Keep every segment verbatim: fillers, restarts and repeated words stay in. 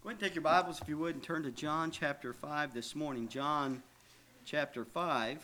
Go ahead and take your Bibles, if you would, and turn to John chapter five this morning. John chapter five.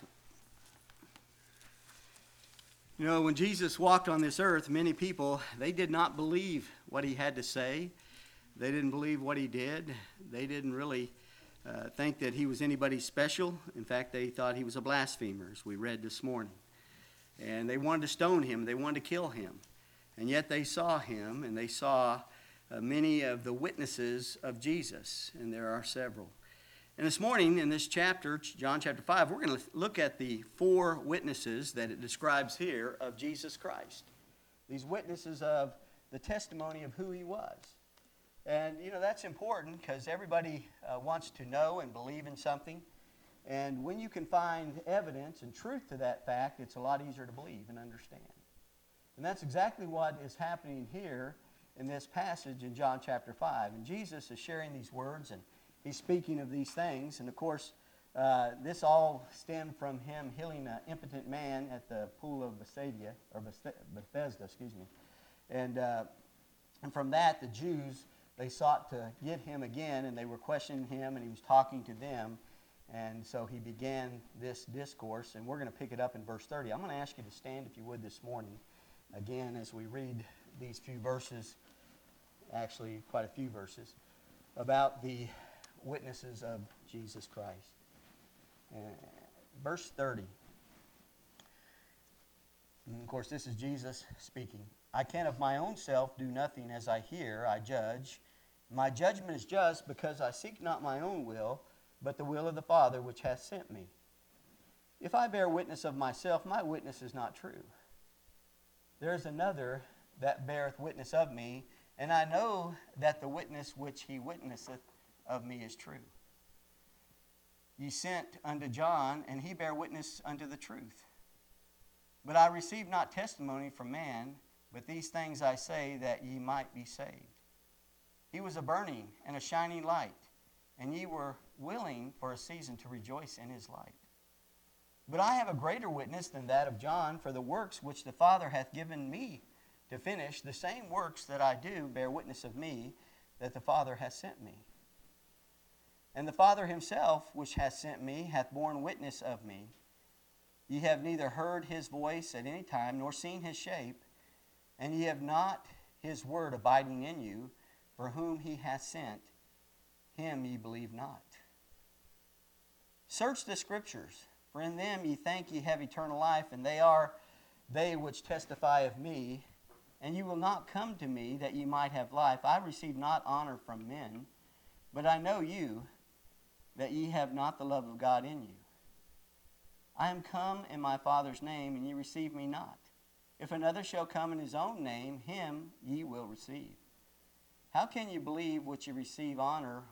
You know, when Jesus walked on this earth, many people, they did not believe what he had to say. They didn't believe what he did. They didn't really uh, think that he was anybody special. In fact, they thought he was a blasphemer, as we read this morning. And they wanted to stone him. They wanted to kill him. And yet they saw him, and they saw Uh, many of the witnesses of Jesus, and there are several. And this morning in this chapter, John chapter five, we're going to look at the four witnesses that it describes here of Jesus Christ. These witnesses of the testimony of who he was. And, you know, that's important because everybody uh, wants to know and believe in something. And when you can find evidence and truth to that fact, it's a lot easier to believe and understand. And that's exactly what is happening here in this passage in John chapter five. And Jesus is sharing these words, and he's speaking of these things. And of course, uh, this all stemmed from him healing an impotent man at the pool of Bethsaida, or Bethesda, excuse me. And, uh, and from that, the Jews, they sought to get him again, and they were questioning him, and he was talking to them. And so he began this discourse, and we're going to pick it up in verse thirty. I'm going to ask you to stand, if you would, this morning, again, as we read these few verses, actually quite a few verses, about the witnesses of Jesus Christ. Uh, verse thirty. And of course, this is Jesus speaking. I can of my own self do nothing as I hear, I judge. My judgment is just because I seek not my own will, but the will of the Father which hath sent me. If I bear witness of myself, my witness is not true. There is another that beareth witness of me, and I know that the witness which he witnesseth of me is true. Ye sent unto John, and he bare witness unto the truth. But I receive not testimony from man, but these things I say, that ye might be saved. He was a burning and a shining light, and ye were willing for a season to rejoice in his light. But I have a greater witness than that of John, for the works which the Father hath given me to finish, the same works that I do bear witness of me, that the Father hath sent me. And the Father himself, which hath sent me, hath borne witness of me. Ye have neither heard his voice at any time, nor seen his shape, and ye have not his word abiding in you, for whom he hath sent, him ye believe not. Search the Scriptures, for in them ye think ye have eternal life, and they are they which testify of me. And you will not come to me that ye might have life. I receive not honor from men, but I know you, that ye have not the love of God in you. I am come in my Father's name, and ye receive me not. If another shall come in his own name, him ye will receive. How can you believe which you receive honor,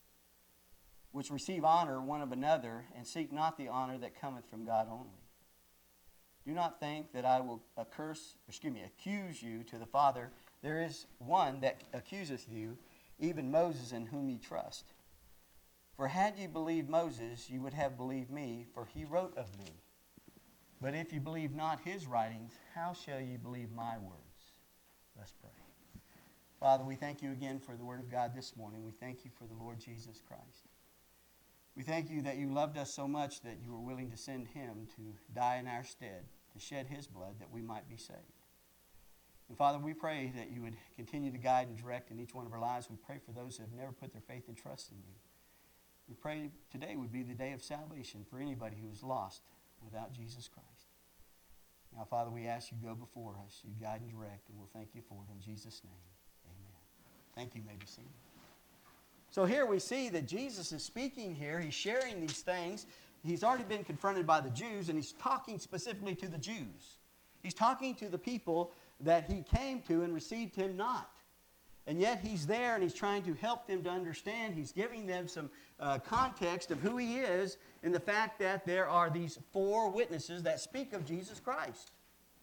which receive honor one of another, and seek not the honor that cometh from God only? Do not think that I will accuse, excuse me, accuse you to the Father. There is one that accuseth you, even Moses, in whom ye trust. For had ye believed Moses, you would have believed me, for he wrote of me. But if you believe not his writings, how shall ye believe my words? Let's pray. Father, we thank you again for the word of God this morning. We thank you for the Lord Jesus Christ. We thank you that you loved us so much that you were willing to send him to die in our stead, to shed his blood that we might be saved. And Father, we pray that you would continue to guide and direct in each one of our lives. We pray for those who have never put their faith and trust in you. We pray today would be the day of salvation for anybody who is lost without Jesus Christ. Now, Father, we ask you to go before us, you guide and direct, and we'll thank you for it in Jesus' name. Amen. Thank you. You may be seated. So here we see that Jesus is speaking here. He's sharing these things. He's already been confronted by the Jews, and he's talking specifically to the Jews. He's talking to the people that he came to and received him not. And yet he's there, and he's trying to help them to understand. He's giving them some uh, context of who he is and the fact that there are these four witnesses that speak of Jesus Christ.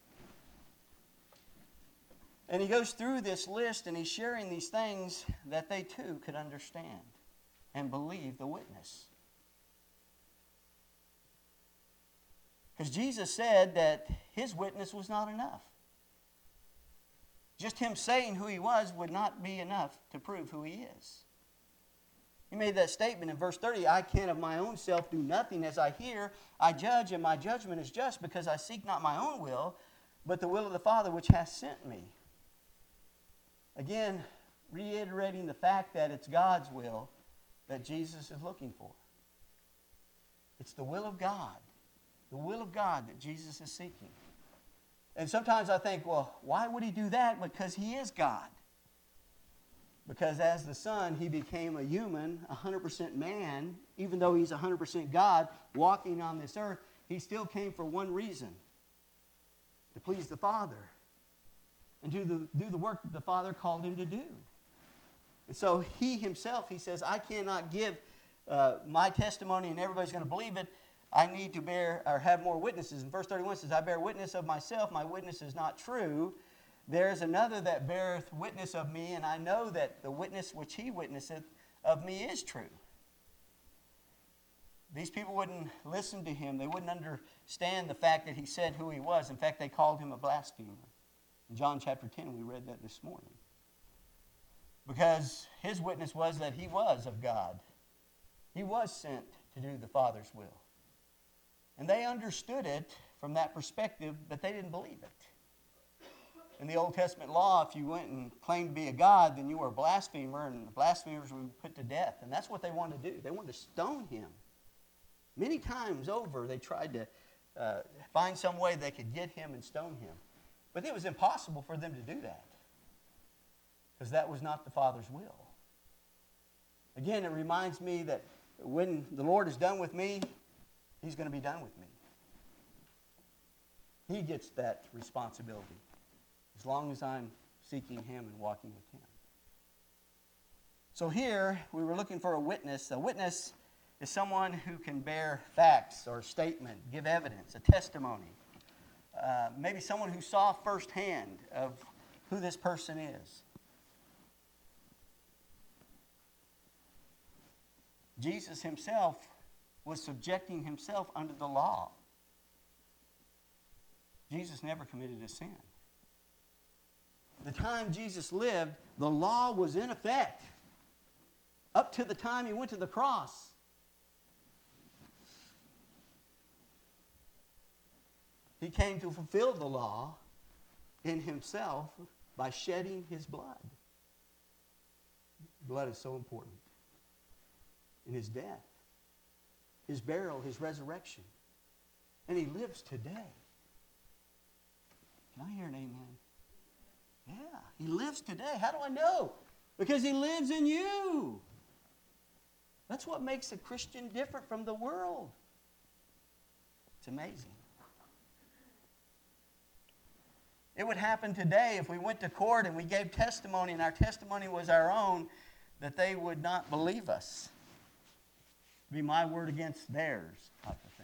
And he goes through this list, and he's sharing these things that they too could understand and believe the witness. Because Jesus said that his witness was not enough. Just him saying who he was would not be enough to prove who he is. He made that statement in verse thirty, I can of my own self do nothing. As I hear, I judge, and my judgment is just, because I seek not my own will, but the will of the Father which hath sent me. Again, reiterating the fact that it's God's will that Jesus is looking for. It's the will of God. The will of God that Jesus is seeking. And sometimes I think, well, why would he do that? Because he is God. Because as the Son, he became a human, one hundred percent man. Even though he's one hundred percent God, walking on this earth, he still came for one reason. To please the Father. And do the, do the work that the Father called him to do. And so he himself, he says, I cannot give uh, my testimony and everybody's going to believe it. I need to bear or have more witnesses. And verse thirty-one says, I bear witness of myself. My witness is not true. There is another that beareth witness of me, and I know that the witness which he witnesseth of me is true. These people wouldn't listen to him. They wouldn't understand the fact that he said who he was. In fact, they called him a blasphemer. In John chapter ten, we read that this morning. Because his witness was that he was of God. He was sent to do the Father's will. And they understood it from that perspective, but they didn't believe it. In the Old Testament law, if you went and claimed to be a god, then you were a blasphemer, and the blasphemers would be put to death. And that's what they wanted to do. They wanted to stone him. Many times over, they tried to uh, find some way they could get him and stone him. But it was impossible for them to do that. Because that was not the Father's will. Again, it reminds me that when the Lord is done with me, he's going to be done with me. He gets that responsibility. As long as I'm seeking him and walking with him. So here, we were looking for a witness. A witness is someone who can bear facts or statement, give evidence, a testimony. Uh, maybe someone who saw firsthand of who this person is. Jesus himself was subjecting himself under the law. Jesus never committed a sin. The time Jesus lived, the law was in effect. Up to the time he went to the cross. He came to fulfill the law in himself by shedding his blood. Blood is so important. In his death, his burial, his resurrection. And he lives today. Can I hear an amen? Yeah, he lives today. How do I know? Because he lives in you. That's what makes a Christian different from the world. It's amazing. It would happen today if we went to court and we gave testimony and our testimony was our own, that they would not believe us. It'd be my word against theirs type of thing.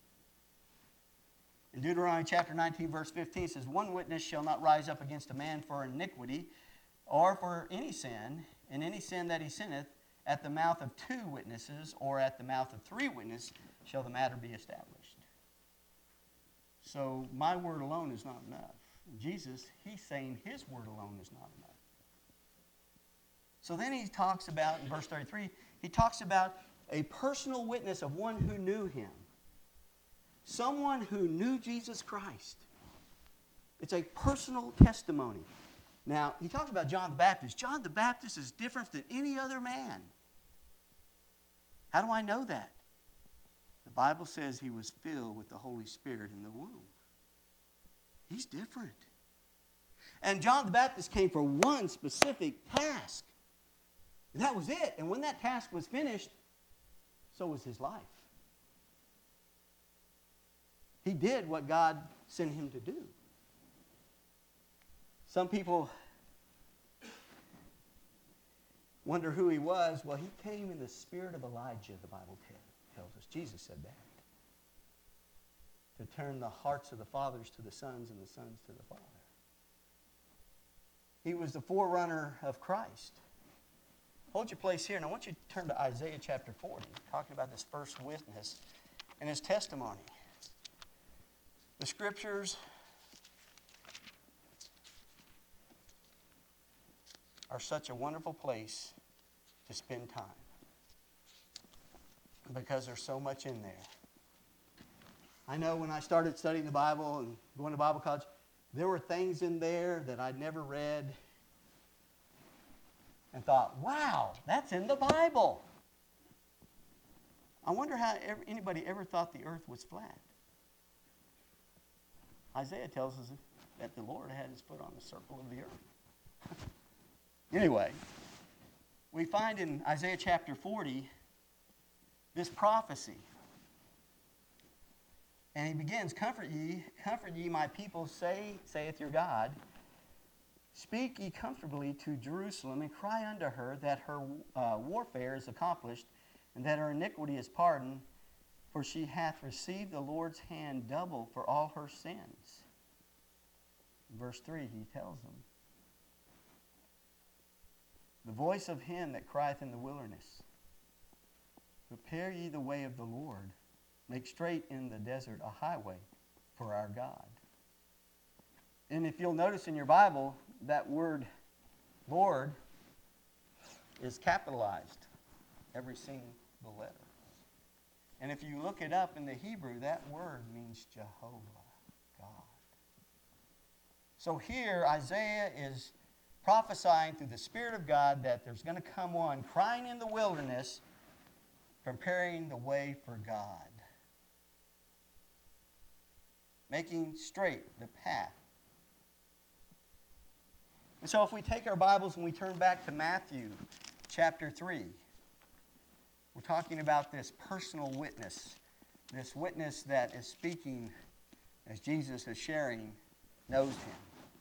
In Deuteronomy chapter nineteen, verse fifteen, it says, one witness shall not rise up against a man for iniquity or for any sin, and any sin that he sinneth, at the mouth of two witnesses or at the mouth of three witnesses shall the matter be established. So my word alone is not enough. Jesus, he's saying his word alone is not enough. So then he talks about, in verse thirty-three, he talks about a personal witness of one who knew him. Someone who knew Jesus Christ. It's a personal testimony. Now, he talks about John the Baptist. John the Baptist is different than any other man. How do I know that? The Bible says he was filled with the Holy Spirit in the womb. He's different. And John the Baptist came for one specific task. And that was it. And when that task was finished, so was his life. He did what God sent him to do. Some people wonder who he was. Well, he came in the spirit of Elijah, the Bible tells us. Jesus said that. To turn the hearts of the fathers to the sons and the sons to the Father. He was the forerunner of Christ. Hold your place here, and I want you to turn to Isaiah chapter forty, talking about this first witness and his testimony. The Scriptures are such a wonderful place to spend time. because there's so much in there. I know when I started studying the Bible and going to Bible college, there were things in there that I'd never read and thought, wow, that's in the Bible. I wonder how ever, anybody ever thought the earth was flat. Isaiah tells us that the Lord had his foot on the circle of the earth. Anyway, we find in Isaiah chapter forty this prophecy. And he begins, Comfort ye, comfort ye my people, say, saith your God. Speak ye comfortably to Jerusalem, and cry unto her that her uh, warfare is accomplished, and that her iniquity is pardoned, for she hath received the Lord's hand double for all her sins. In verse three, he tells them, the voice of him that crieth in the wilderness, prepare ye the way of the Lord, make straight in the desert a highway for our God. And if you'll notice in your Bible, that word Lord is capitalized, every single letter. And if you look it up in the Hebrew, that word means Jehovah, God. So here Isaiah is prophesying through the Spirit of God that there's going to come one crying in the wilderness, preparing the way for God, making straight the path. And so if we take our Bibles and we turn back to Matthew chapter three, we're talking about this personal witness, this witness that is speaking as Jesus is sharing, knows him.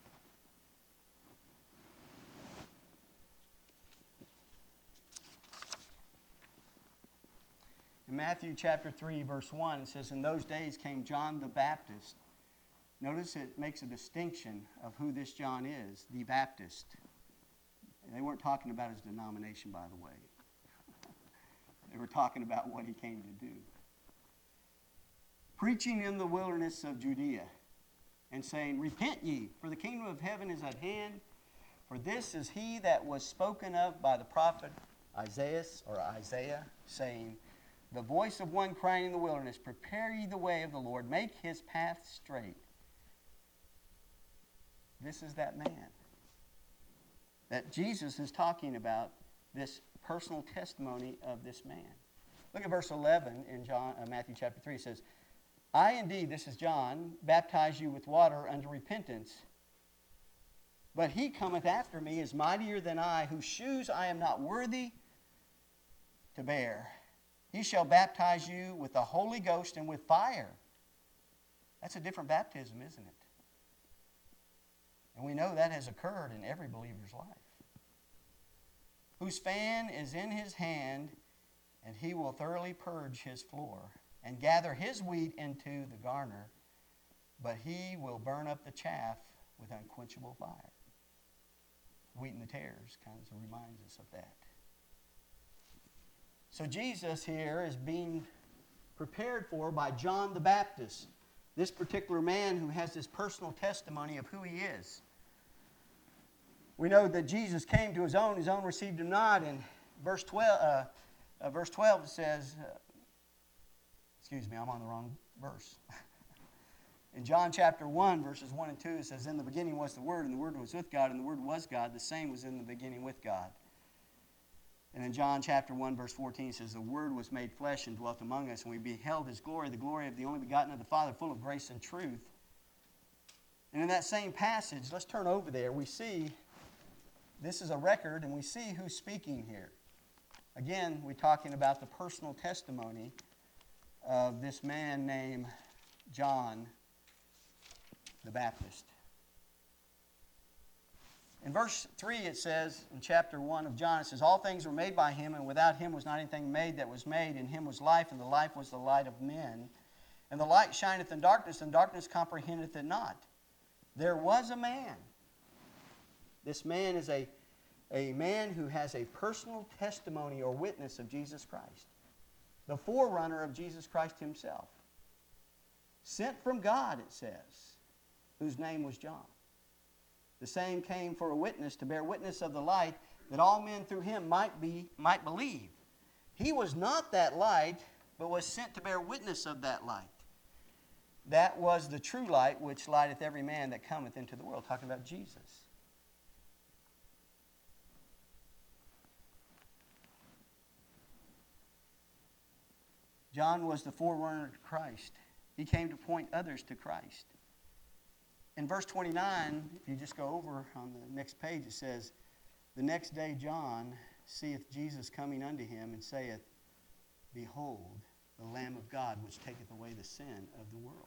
In Matthew chapter three, verse one, it says, in those days came John the Baptist. Notice it makes a distinction of who this John is, the Baptist. They weren't talking about his denomination, by the way. They were talking about what he came to do. Preaching in the wilderness of Judea and saying, repent ye, for the kingdom of heaven is at hand. For this is he that was spoken of by the prophet Isaiah, or Isaiah, saying, the voice of one crying in the wilderness, prepare ye the way of the Lord, make his path straight. This is that man that Jesus is talking about, this personal testimony of this man. Look at verse eleven in John, uh, Matthew chapter three. It says, I indeed, this is John, baptize you with water unto repentance. But he cometh after me is mightier than I, whose shoes I am not worthy to bear. He shall baptize you with the Holy Ghost and with fire. That's a different baptism, isn't it? And we know that has occurred in every believer's life. Whose fan is in his hand, and he will thoroughly purge his floor, and gather his wheat into the garner, but he will burn up the chaff with unquenchable fire. Wheat and the tares kind of reminds us of that. So Jesus here is being prepared for by John the Baptist, this particular man who has this personal testimony of who he is. We know that Jesus came to his own, his own received him not. In verse twelve, uh, uh, verse twelve it says, uh, excuse me, I'm on the wrong verse. In John chapter one, verses one and two, it says, in the beginning was the Word, and the Word was with God, and the Word was God. The same was in the beginning with God. And in John chapter one, verse fourteen, it says, the Word was made flesh and dwelt among us, and we beheld his glory, the glory of the only begotten of the Father, full of grace and truth. And in that same passage, let's turn over there, we see, this is a record, and we see who's speaking here. Again, we're talking about the personal testimony of this man named John the Baptist. In verse three it says, in chapter one of John, it says, all things were made by him, and without him was not anything made that was made. In him was life, and the life was the light of men. And the light shineth in darkness, and darkness comprehendeth it not. There was a man. This man is a, a man who has a personal testimony or witness of Jesus Christ. The forerunner of Jesus Christ himself. Sent from God, it says, whose name was John. The same came for a witness, to bear witness of the light, that all men through him might be might believe. He was not that light but was sent to bear witness of that light. That was the true light which lighteth every man that cometh into the world. Talking about Jesus. John was the forerunner to Christ. He came to point others to Christ. In verse twenty-nine, if you just go over on the next page, it says, "The next day John seeth Jesus coming unto him, and saith, Behold, the Lamb of God, which taketh away the sin of the world."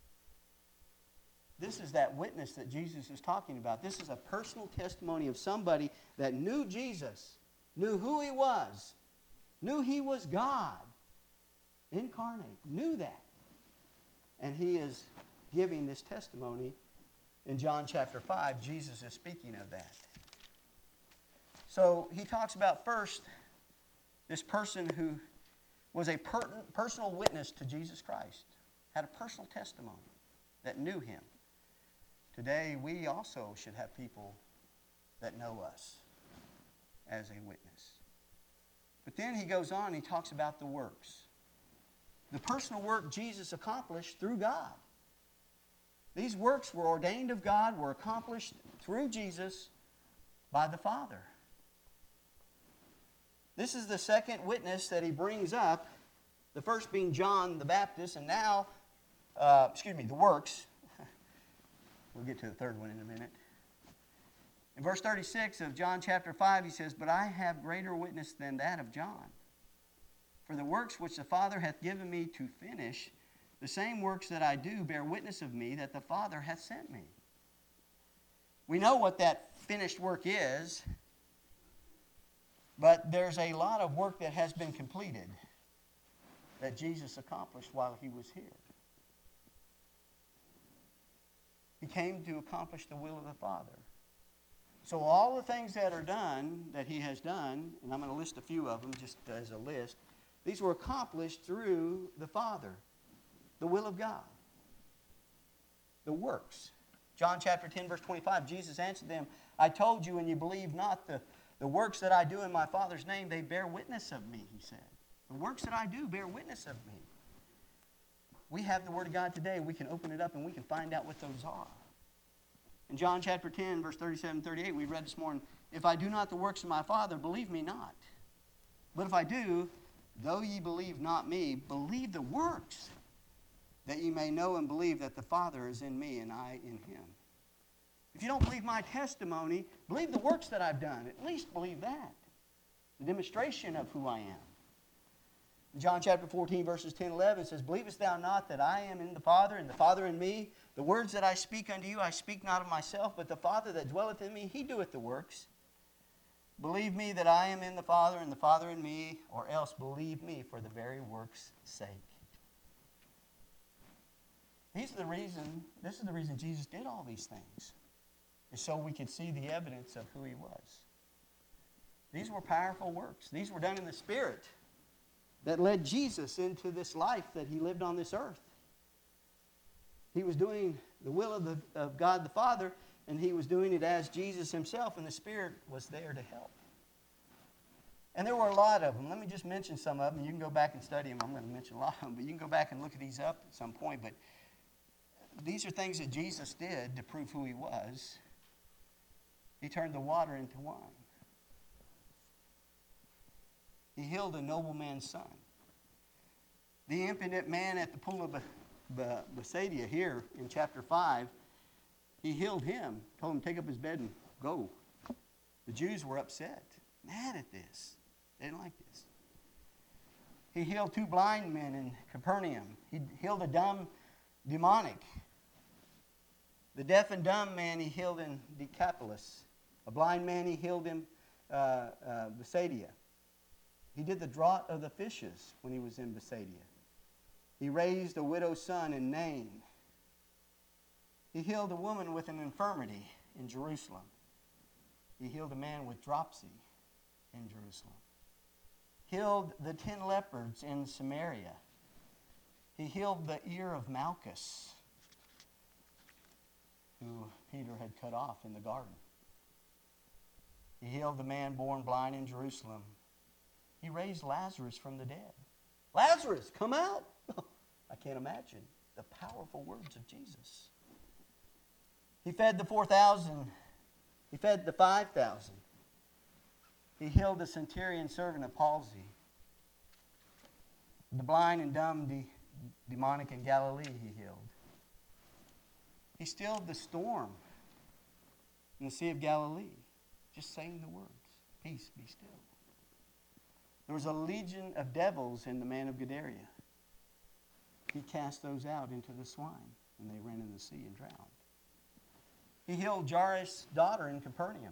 This is that witness that Jesus is talking about. This is a personal testimony of somebody that knew Jesus, knew who he was, knew he was God incarnate, knew that. And he is giving this testimony in John chapter five. Jesus is speaking of that. So he talks about first this person who was a per- personal witness to Jesus Christ, had a personal testimony that knew him. Today we also should have people that know us as a witness. But then he goes on, he talks about the works. The personal work Jesus accomplished through God. These works were ordained of God, were accomplished through Jesus by the Father. This is the second witness that he brings up, the first being John the Baptist, and now, uh, excuse me, the works. We'll get to the third one in a minute. In verse thirty-six of John chapter five, he says, "But I have greater witness than that of John. For the works which the Father hath given me to finish, the same works that I do bear witness of me that the Father hath sent me." We know what that finished work is, but there's a lot of work that has been completed that Jesus accomplished while he was here. He came to accomplish the will of the Father. So all the things that are done, that he has done, and I'm going to list a few of them just as a list, these were accomplished through the Father, the will of God, the works. John chapter ten, verse twenty-five, Jesus answered them, "I told you, and you believe not. The, the works that I do in my Father's name, they bear witness of me," he said. The works that I do bear witness of me. We have the Word of God today. We can open it up and we can find out what those are. In John chapter ten, verse thirty-seven and thirty-eight, we read this morning, "If I do not the works of my Father, believe me not. But if I do, though ye believe not me, believe the works, that ye may know and believe that the Father is in me and I in him." If you don't believe my testimony, believe the works that I've done. At least believe that. The demonstration of who I am. In John chapter fourteen, verses ten and eleven, it says, "Believest thou not that I am in the Father, and the Father in me? The words that I speak unto you, I speak not of myself, but the Father that dwelleth in me, he doeth the works. Believe me that I am in the Father, and the Father in me, or else believe me for the very works' sake." These are the reason, this is the reason Jesus did all these things, is so we could see the evidence of who he was. These were powerful works. These were done in the Spirit that led Jesus into this life that he lived on this earth. He was doing the will of, the, of God the Father, and he was doing it as Jesus himself, and the Spirit was there to help. And there were a lot of them. Let me just mention some of them. You can go back and study them. I'm going to mention a lot of them, but you can go back and look at these up at some point. But these are things that Jesus did to prove who he was. He turned the water into wine. He healed a nobleman's son. The impotent man at the pool of Bethsaida here in chapter five, he healed him, told him to take up his bed and go. The Jews were upset, mad at this. They didn't like this. He healed two blind men in Capernaum. He healed a dumb demonic. The deaf and dumb man he healed in Decapolis. A blind man he healed in uh, uh, Bethsaida. He did the draught of the fishes when he was in Bethsaida. He raised a widow's son in Nain. He healed a woman with an infirmity in Jerusalem. He healed a man with dropsy in Jerusalem. Healed the ten lepers in Samaria. He healed the ear of Malchus, who Peter had cut off in the garden. He healed the man born blind in Jerusalem. He raised Lazarus from the dead. Lazarus, come out. I can't imagine the powerful words of Jesus. He fed the four thousand. He fed the five thousand. He healed the centurion servant of palsy. The blind and dumb de- demonic in Galilee he healed. He stilled the storm in the Sea of Galilee, just saying the words, peace, be still. There was a legion of devils in the man of Gadara. He cast those out into the swine, and they ran in the sea and drowned. He healed Jairus' daughter in Capernaum.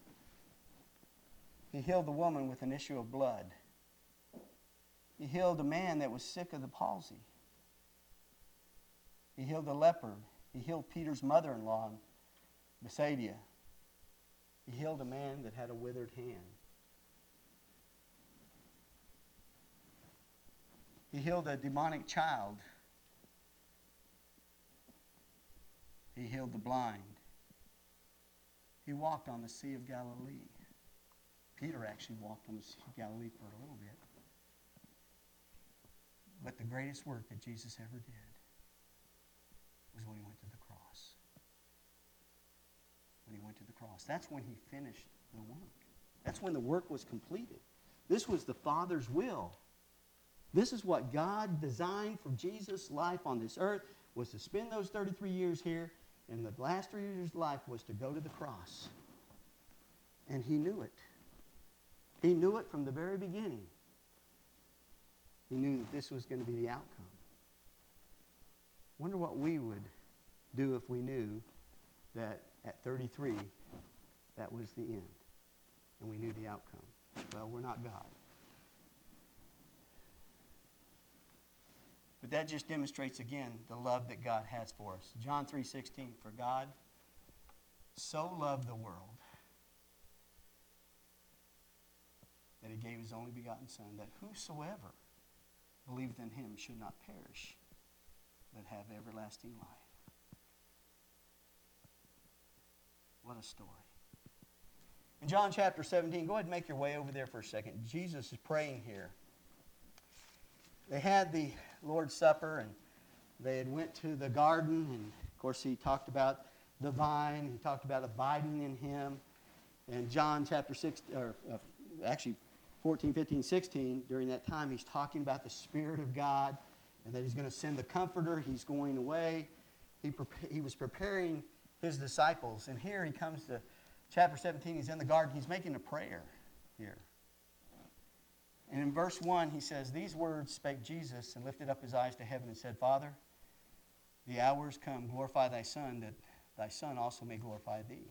He healed the woman with an issue of blood. He healed a man that was sick of the palsy. He healed the leper. He healed Peter's mother-in-law in Bethsaida. He healed a man that had a withered hand. He healed a demonic child. He healed the blind. He walked on the Sea of Galilee. Peter actually walked on the Sea of Galilee for a little bit. But the greatest work that Jesus ever did was when he went to the cross. When he went to the cross. That's when he finished the work. That's when the work was completed. This was the Father's will. This is what God designed for Jesus' life on this earth, was to spend those thirty-three years here, and the last three years of life was to go to the cross. And he knew it. He knew it from the very beginning. He knew that this was going to be the outcome. Wonder what we would do if we knew that at thirty-three, that was the end, and we knew the outcome. Well, we're not God. But that just demonstrates again the love that God has for us. John three sixteen, for God so loved the world that he gave his only begotten Son, that whosoever believeth in him should not perish, but have everlasting life. What a story. In John chapter seventeen, go ahead and make your way over there for a second. Jesus is praying here. They had the Lord's Supper, and they had went to the garden, and of course he talked about the vine. He talked about abiding in him. And John chapter six, or uh, actually fourteen, fifteen, sixteen, during that time, he's talking about the Spirit of God, and that he's going to send the Comforter. He's going away. He, pre- he was preparing his disciples. And here he comes to chapter seventeen. He's in the garden. He's making a prayer here. And in verse one, he says, these words spake Jesus, and lifted up his eyes to heaven and said, Father, the hour is come. Glorify thy Son, that thy Son also may glorify thee.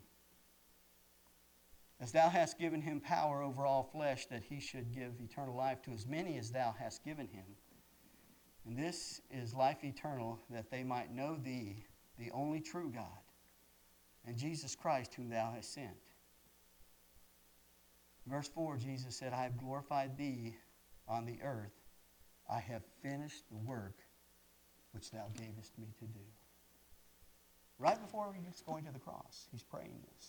As thou hast given him power over all flesh, that he should give eternal life to as many as thou hast given him. And this is life eternal, that they might know thee, the only true God, and Jesus Christ, whom thou hast sent. Verse four, Jesus said, I have glorified thee on the earth. I have finished the work which thou gavest me to do. Right before he's going to the cross, he's praying this.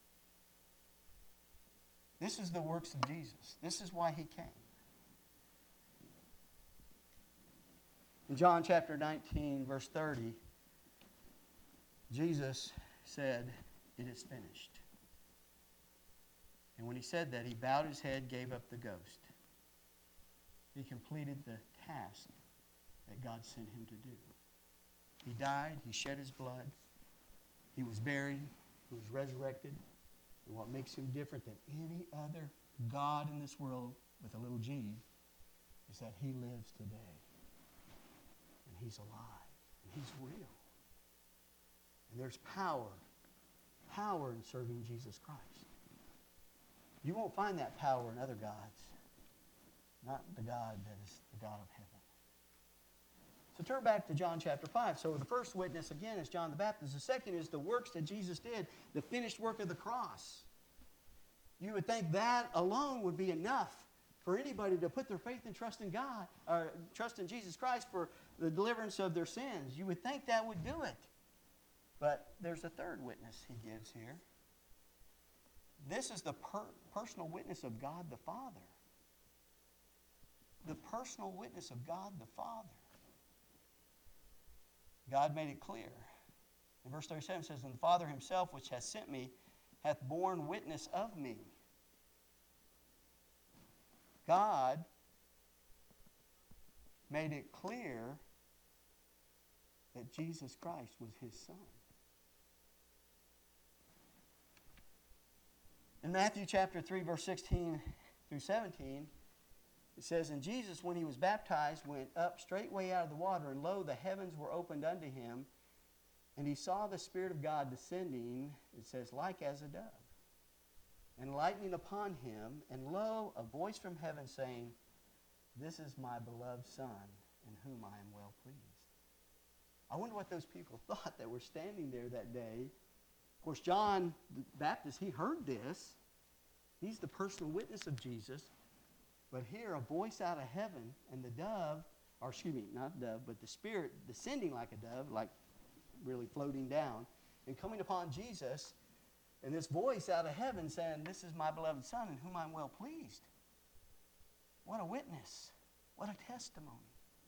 This is the works of Jesus. This is why he came. In John chapter nineteen, verse thirty, Jesus said, it is finished. And when he said that, he bowed his head, gave up the ghost. He completed the task that God sent him to do. He died, he shed his blood, he was buried, he was resurrected. And what makes him different than any other God in this world with a little g is that he lives today. And he's alive. And he's real. And there's power, power in serving Jesus Christ. You won't find that power in other gods. Not the God that is the God of heaven. So turn back to John chapter five. So the first witness, again, is John the Baptist. The second is the works that Jesus did, the finished work of the cross. You would think that alone would be enough for anybody to put their faith and trust in God, or trust in Jesus Christ for the deliverance of their sins. You would think that would do it. But there's a third witness he gives here. This is the per- personal witness of God the Father. the personal witness of God the Father. God made it clear. In verse thirty-seven it says, "And the Father himself, which hath sent me, hath borne witness of me." God made it clear that Jesus Christ was his Son. In Matthew chapter three, verse sixteen through seventeen, it says, "And Jesus, when he was baptized, went up straightway out of the water, and lo, the heavens were opened unto him, and he saw the Spirit of God descending," it says, "like as a dove, and lightning upon him, and lo, a voice from heaven saying, This is my beloved Son, in whom I am well pleased." I wonder what those people thought that were standing there that day. Of course, John the Baptist, he heard this. He's the personal witness of Jesus. But here, a voice out of heaven, and the dove, or excuse me, not dove, but the Spirit descending like a dove, like really floating down, and coming upon Jesus, and this voice out of heaven saying, "This is my beloved Son, in whom I'm well pleased." What a witness. What a testimony.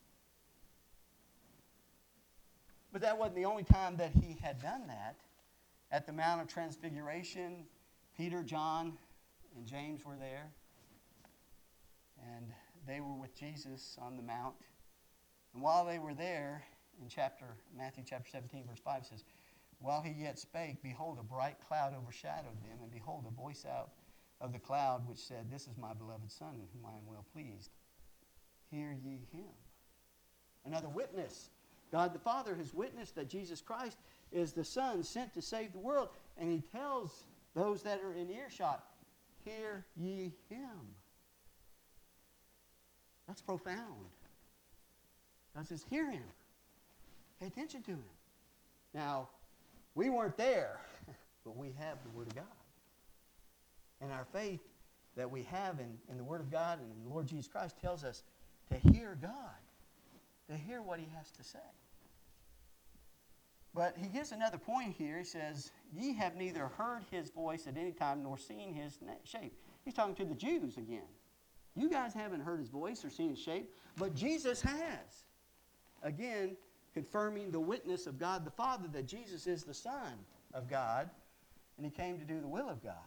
But that wasn't the only time that he had done that. At the Mount of Transfiguration, Peter, John, and James were there. And they were with Jesus on the mount. And while they were there, in chapter Matthew chapter seventeen, verse five says, "While he yet spake, behold, a bright cloud overshadowed them, and behold, a voice out of the cloud which said, This is my beloved Son, in whom I am well pleased. Hear ye him." Another witness. God the Father has witnessed that Jesus Christ is the Son sent to save the world. And he tells those that are in earshot, "Hear ye him." That's profound. God says, hear him. Pay attention to him. Now, we weren't there, but we have the Word of God. And our faith that we have in, in the Word of God and in the Lord Jesus Christ tells us to hear God, to hear what he has to say. But he gives another point here. He says, "Ye have neither heard his voice at any time nor seen his shape." He's talking to the Jews again. You guys haven't heard his voice or seen his shape, but Jesus has. Again, confirming the witness of God the Father that Jesus is the Son of God, and he came to do the will of God.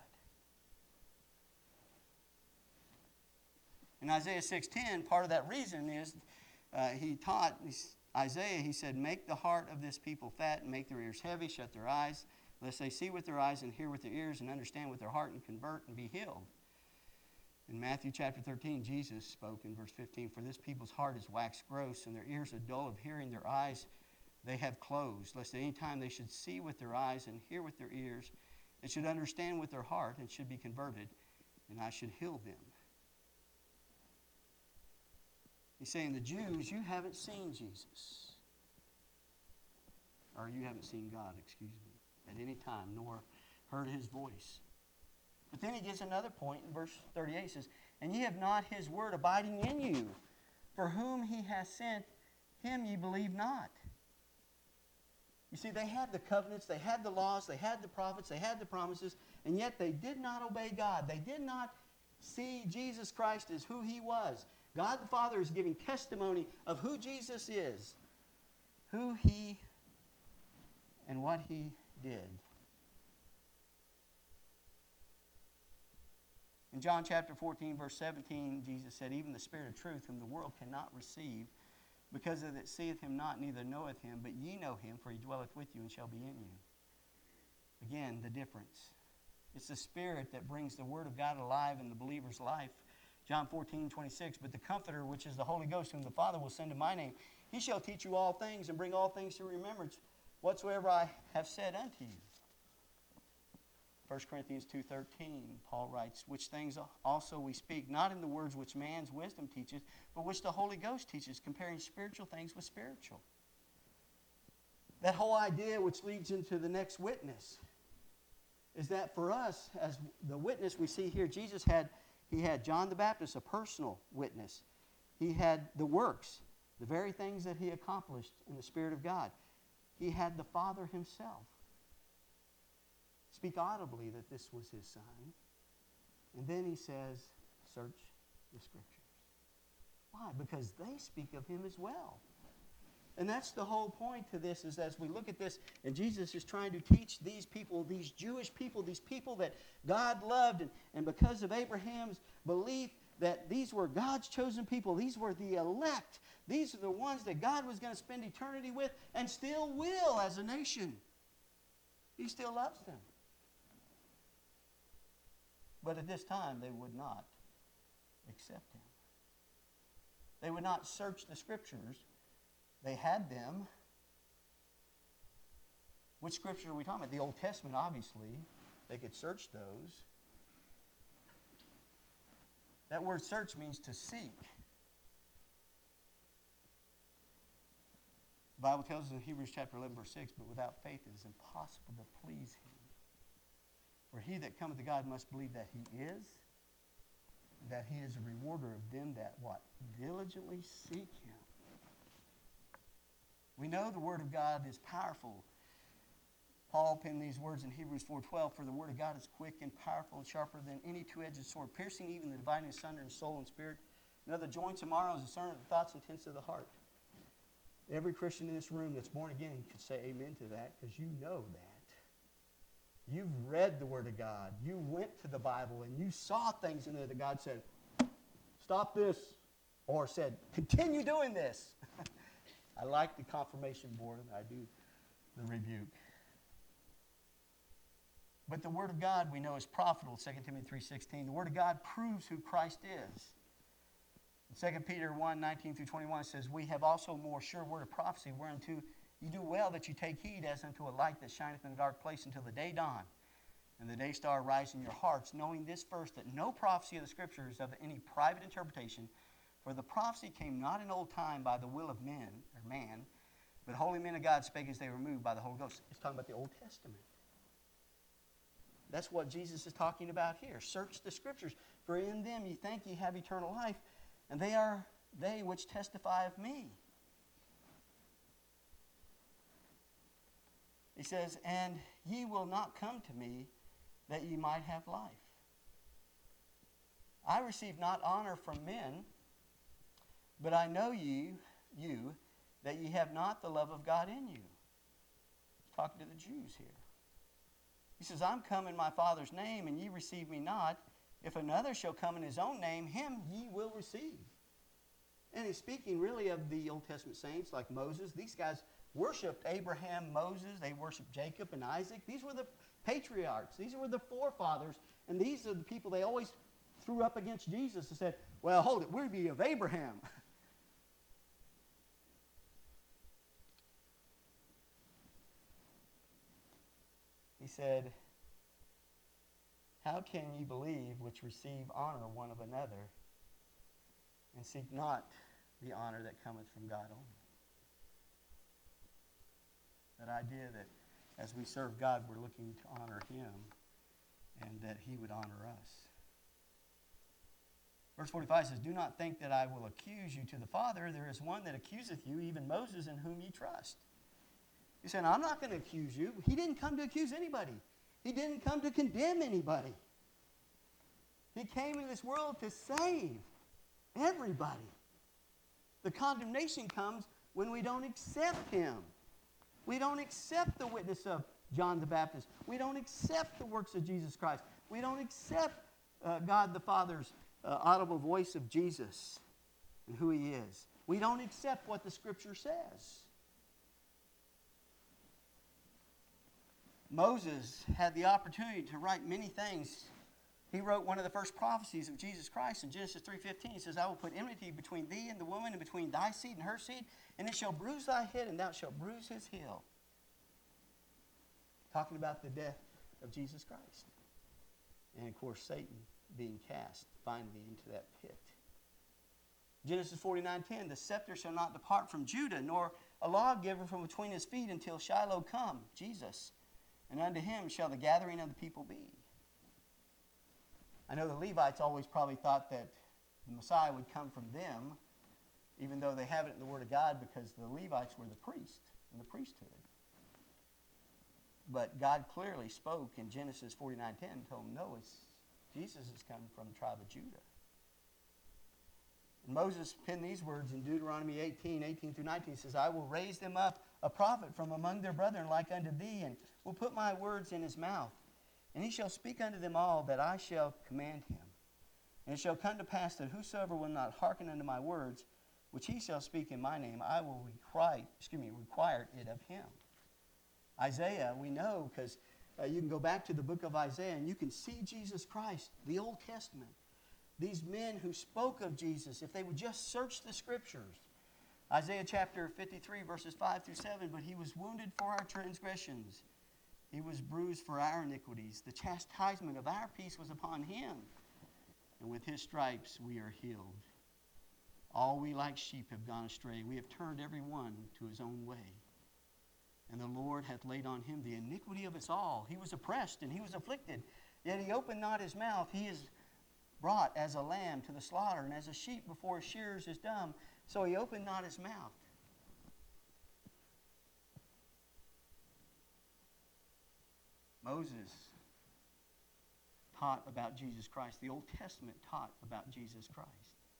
In Isaiah six ten, part of that reason is uh, he taught Isaiah, he said, "Make the heart of this people fat and make their ears heavy, shut their eyes, lest they see with their eyes and hear with their ears and understand with their heart and convert and be healed." In Matthew chapter thirteen, Jesus spoke in verse fifteen, "For this people's heart is waxed gross, and their ears are dull of hearing, their eyes they have closed, lest at any time they should see with their eyes and hear with their ears, and should understand with their heart and should be converted, and I should heal them." He's saying, the Jews, you haven't seen Jesus. Or you haven't seen God, excuse me, at any time, nor heard his voice. But then he gives another point in verse thirty-eight. He says, "And ye have not his word abiding in you. For whom he has sent, him ye believe not." You see, they had the covenants, they had the laws, they had the prophets, they had the promises, and yet they did not obey God. They did not see Jesus Christ as who he was. God the Father is giving testimony of who Jesus is, who he and what he did. In John chapter fourteen, verse seventeen, Jesus said, "Even the Spirit of truth, whom the world cannot receive, because that it seeth him not, neither knoweth him, but ye know him, for he dwelleth with you and shall be in you." Again, the difference. It's the Spirit that brings the Word of God alive in the believer's life. John fourteen, twenty-six, "But the Comforter, which is the Holy Ghost, whom the Father will send in my name, he shall teach you all things and bring all things to remembrance, whatsoever I have said unto you." First Corinthians two thirteen, Paul writes, "Which things also we speak, not in the words which man's wisdom teacheth, but which the Holy Ghost teaches, comparing spiritual things with spiritual." That whole idea, which leads into the next witness, is that for us, as the witness we see here, Jesus had, he had John the Baptist, a personal witness. He had the works, the very things that he accomplished in the Spirit of God. He had the Father himself speak audibly that this was his Son. And then he says, "Search the Scriptures." Why? Because they speak of him as well. And that's the whole point to this, is as we look at this, and Jesus is trying to teach these people, these Jewish people, these people that God loved, and, and because of Abraham's belief that these were God's chosen people, these were the elect, these are the ones that God was going to spend eternity with and still will as a nation. He still loves them. But at this time, they would not accept him. They would not search the Scriptures. They had them. Which Scripture are we talking about? The Old Testament, obviously. They could search those. That word search means to seek. The Bible tells us in Hebrews chapter eleven, verse six, but without faith it is impossible to please him. For he that cometh to God must believe that he is, that he is a rewarder of them that, what? Diligently seek him. We know the Word of God is powerful. Paul penned these words in Hebrews four twelve, for the Word of God is quick and powerful and sharper than any two-edged sword, piercing even the dividing asunder in soul and spirit, and of the joints and marrow, and discerning the thoughts and intents of the heart. Every Christian in this room that's born again could say amen to that, because you know that. You've read the Word of God. You went to the Bible and you saw things in there that God said, stop this, or said, continue doing this. I like the confirmation more than I do the rebuke. But the Word of God we know is profitable, Second Timothy three sixteen. The Word of God proves who Christ is. In Second Peter one nineteen through twenty-one, it says, we have also more sure word of prophecy, whereunto you do well that you take heed as unto a light that shineth in a dark place until the day dawn, and the day star rise in your hearts, knowing this first, that no prophecy of the Scripture is of any private interpretation, for the prophecy came not in old time by the will of men, or man, but holy men of God spake as they were moved by the Holy Ghost. It's talking about the Old Testament. That's what Jesus is talking about here. Search the Scriptures, for in them ye think ye have eternal life, and they are they which testify of me. He says, and ye will not come to me that ye might have life. I receive not honor from men, but I know you, you, that ye have not the love of God in you. He's talking to the Jews here. He says, I'm come in my Father's name, and ye receive me not. If another shall come in his own name, him ye will receive. And he's speaking really of the Old Testament saints like Moses. These guys worshipped Abraham, Moses. They worshipped Jacob and Isaac. These were the patriarchs. These were the forefathers. And these are the people they always threw up against Jesus and said, well, hold it, we're be of Abraham. He said, how can ye believe which receive honor one of another, and seek not the honor that cometh from God only? That idea that as we serve God, we're looking to honor him, and that he would honor us. Verse forty-five says, do not think that I will accuse you to the Father. There is one that accuseth you, even Moses, in whom ye trust. He said, I'm not going to accuse you. He didn't come to accuse anybody. He didn't come to condemn anybody. He came into this world to save everybody. The condemnation comes when we don't accept him. We don't accept the witness of John the Baptist. We don't accept the works of Jesus Christ. We don't accept uh, God the Father's uh, audible voice of Jesus and who he is. We don't accept what the Scripture says. Moses had the opportunity to write many things. He wrote one of the first prophecies of Jesus Christ in Genesis three fifteen. He says, I will put enmity between thee and the woman, and between thy seed and her seed, and it shall bruise thy head, and thou shalt bruise his heel. Talking about the death of Jesus Christ. And of course, Satan being cast finally into that pit. Genesis forty-nine ten, the scepter shall not depart from Judah, nor a lawgiver from between his feet until Shiloh come, Jesus. And unto him shall the gathering of the people be. I know the Levites always probably thought that the Messiah would come from them, even though they have it in the Word of God, because the Levites were the priests in the priesthood. But God clearly spoke in Genesis forty-nine ten, told them, no, it's, Jesus is coming from the tribe of Judah. Moses penned these words in Deuteronomy eighteen, eighteen through nineteen. He says, I will raise them up a prophet from among their brethren like unto thee, and will put my words in his mouth. And he shall speak unto them all that I shall command him. And it shall come to pass that whosoever will not hearken unto my words, which he shall speak in my name, I will require, excuse me, require it of him. Isaiah, we know, because uh, you can go back to the book of Isaiah and you can see Jesus Christ, the Old Testament. These men who spoke of Jesus, if they would just search the Scriptures. Isaiah chapter fifty-three, verses five through seven, but he was wounded for our transgressions. He was bruised for our iniquities. The chastisement of our peace was upon him. And with his stripes we are healed. All we like sheep have gone astray. We have turned every one to his own way. And the Lord hath laid on him the iniquity of us all. He was oppressed and he was afflicted. Yet he opened not his mouth. He is brought as a lamb to the slaughter, and as a sheep before his shearers is dumb. So he opened not his mouth. Moses taught about Jesus Christ. The Old Testament taught about Jesus Christ.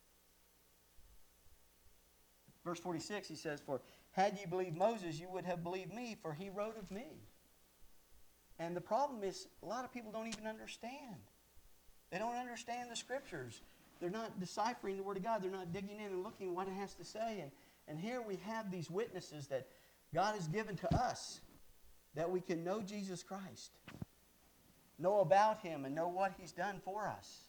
Verse forty-six, he says, for had ye believed Moses, you would have believed me, for he wrote of me. And the problem is, a lot of people don't even understand. They don't understand the Scriptures. They're not deciphering the Word of God. They're not digging in and looking what it has to say. And, and here we have these witnesses that God has given to us, that we can know Jesus Christ, know about him, and know what he's done for us.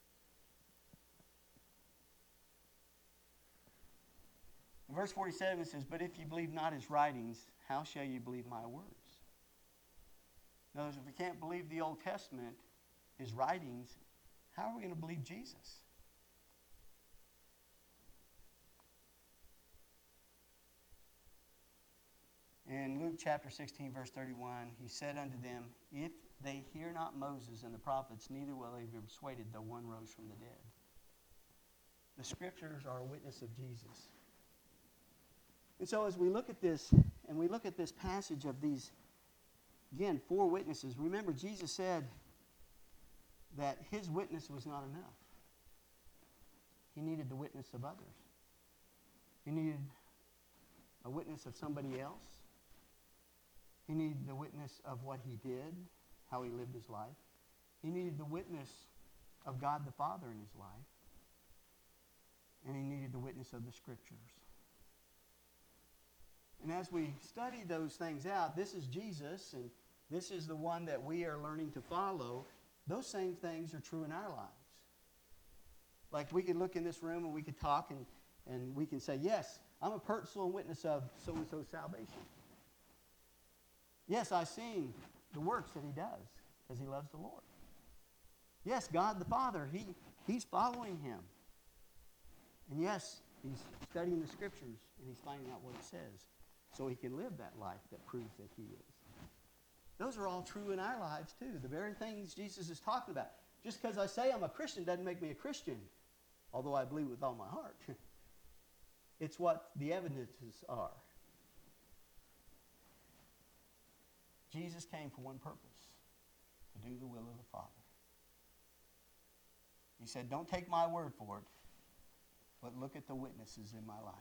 In verse forty-seven it says, but if you believe not his writings, how shall you believe my words? In other words, if we can't believe the Old Testament, his writings, how are we going to believe Jesus? In Luke chapter sixteen, verse thirty-one, he said unto them, if they hear not Moses and the prophets, neither will they be persuaded, though one rose from the dead. The Scriptures are a witness of Jesus. And so as we look at this, and we look at this passage of these, again, four witnesses, remember Jesus said that his witness was not enough. He needed the witness of others. He needed a witness of somebody else. He needed the witness of what he did, how he lived his life. He needed the witness of God the Father in his life. And he needed the witness of the Scriptures. And as we study those things out, this is Jesus, and this is the one that we are learning to follow. Those same things are true in our lives. Like we could look in this room and we could talk and, and we can say, yes, I'm a personal witness of so-and-so's salvation. Yes, I've seen the works that he does because he loves the Lord. Yes, God the Father, he, he's following him. And yes, he's studying the Scriptures and he's finding out what it says so he can live that life that proves that he is. Those are all true in our lives too. The very things Jesus is talking about. Just because I say I'm a Christian doesn't make me a Christian, although I believe with all my heart. It's what the evidences are. Jesus came for one purpose, to do the will of the Father. He said, don't take my word for it, but look at the witnesses in my life.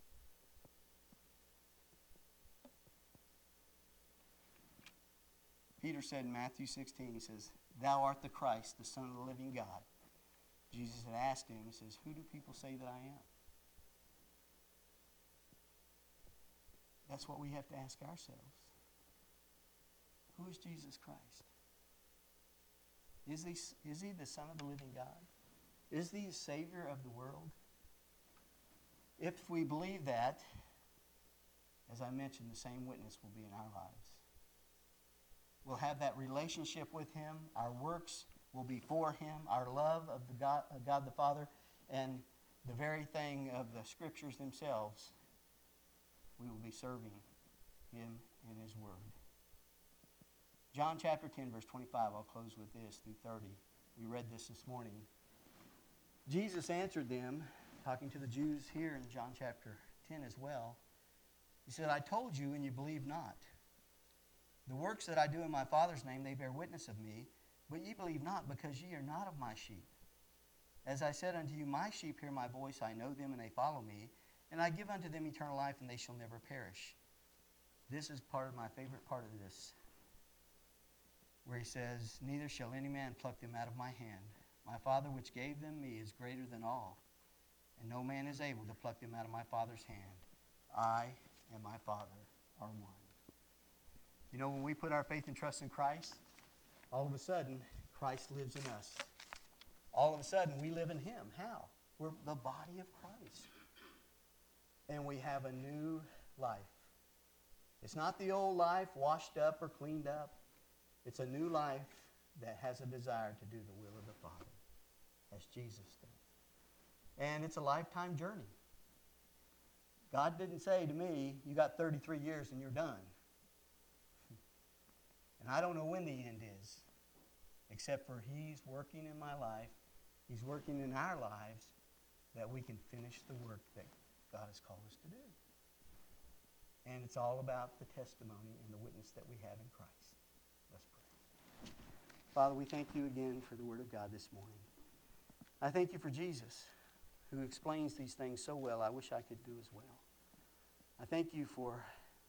Peter said in Matthew sixteen, he says, thou art the Christ, the Son of the living God. Jesus had asked him, he says, who do people say that I am? That's what we have to ask ourselves. Who is Jesus Christ? Is he, is he the Son of the living God? Is he the Savior of the world? If we believe that, as I mentioned, the same witness will be in our lives. We'll have that relationship with him. Our works will be for him. Our love of the God, of God the Father, and the very thing of the Scriptures themselves, we will be serving him in his word. John chapter ten, verse twenty-five, I'll close with this through thirty. We read this this morning. Jesus answered them, talking to the Jews here in John chapter ten as well. He said, I told you, and you believe not. The works that I do in my Father's name, they bear witness of me, but ye believe not, because ye are not of my sheep. As I said unto you, my sheep hear my voice, I know them, and they follow me. And I give unto them eternal life, and they shall never perish. This is part of my favorite part of this, where he says, neither shall any man pluck them out of my hand. My Father which gave them me is greater than all, and no man is able to pluck them out of my Father's hand. I and my Father are one. You know, when we put our faith and trust in Christ, all of a sudden, Christ lives in us. All of a sudden, we live in him. How? We're the body of Christ. And we have a new life. It's not the old life washed up or cleaned up. It's a new life that has a desire to do the will of the Father, as Jesus did. And it's a lifetime journey. God didn't say to me, you got thirty-three years and you're done. And I don't know when the end is, except for he's working in my life. He's working in our lives that we can finish the work that God has called us to do. And it's all about the testimony and the witness that we have in Christ. Let's pray. Father, we thank you again for the Word of God this morning. I thank you for Jesus, who explains these things so well. I wish I could do as well. I thank you for,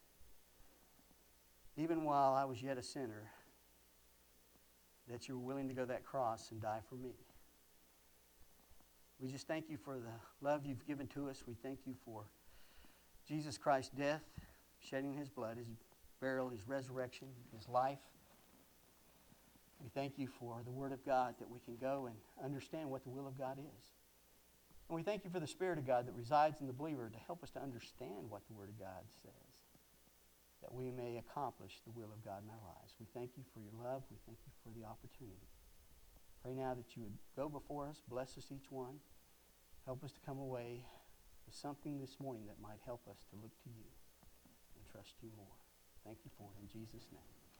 even while I was yet a sinner, that you were willing to go that cross and die for me. We just thank you for the love you've given to us. We thank you for Jesus Christ's death, shedding his blood, his burial, his resurrection, his life. We thank you for the Word of God, that we can go and understand what the will of God is. And we thank you for the Spirit of God that resides in the believer to help us to understand what the Word of God says, that we may accomplish the will of God in our lives. We thank you for your love. We thank you for the opportunity. Pray now that you would go before us, bless us each one, help us to come away with something this morning that might help us to look to you and trust you more. Thank you for it in Jesus' name.